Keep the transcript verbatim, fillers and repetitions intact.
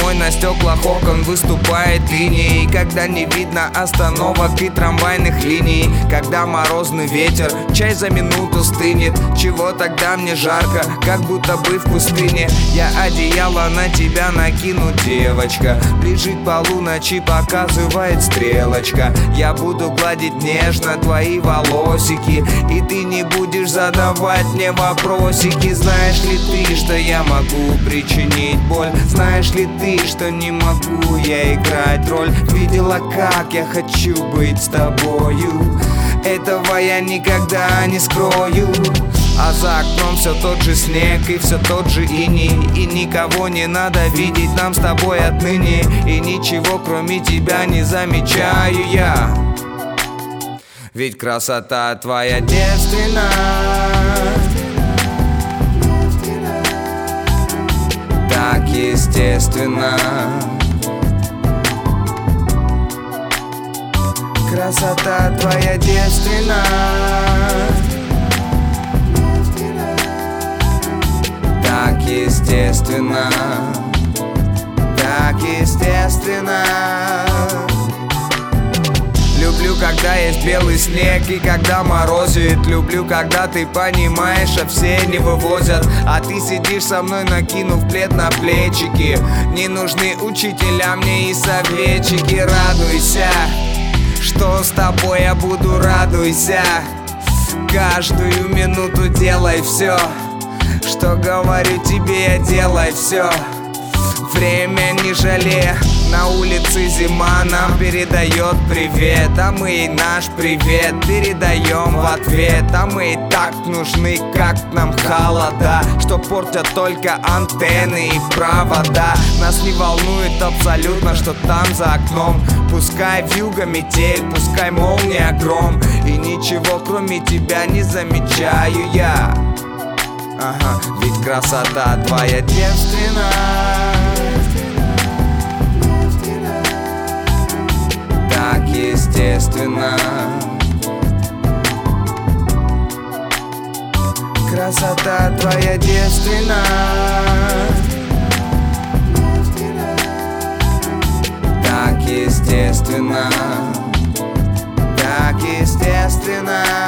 зимой на стеклах окон выступает линией, когда не видно остановок и трамвайных линий, когда морозный ветер, чай за минуту стынет. Чего тогда мне жарко, как будто бы в пустыне? Я одеяло на тебя накину, девочка. Ближе к полуночи показывает стрелочка. Я буду гладить нежно твои волосики, и ты не будешь задавать мне вопросики. Знаешь ли ты, что я могу причинить боль? Знаешь ли ты, что не могу я играть роль? Видела, как я хочу быть с тобою, этого я никогда не скрою. А за окном все тот же снег и все тот же иней, и никого не надо видеть нам с тобой отныне, и ничего кроме тебя не замечаю я. Ведь красота твоя девственна, так естественно. Красота твоя девственна, так естественно, так естественно. Люблю, когда есть белый снег и когда морозит. Люблю, когда ты понимаешь, а все не вывозят, а ты сидишь со мной, накинув плед на плечики. Не нужны учителя мне и советчики. Радуйся, что с тобой я буду, радуйся. Каждую минуту делай все, что говорю тебе, я делай все. Время не жалей, на улице зима нам передает привет, а мы ей наш привет передаем в ответ. А мы и так нужны, как нам холода, что портят только антенны и провода. Нас не волнует абсолютно, что там за окном. Пускай вьюга, метель, пускай молния, гром, и ничего кроме тебя не замечаю я. Ага, ведь красота твоя девственна, так естественно. Красота твоя девственна, так естественно, так естественно.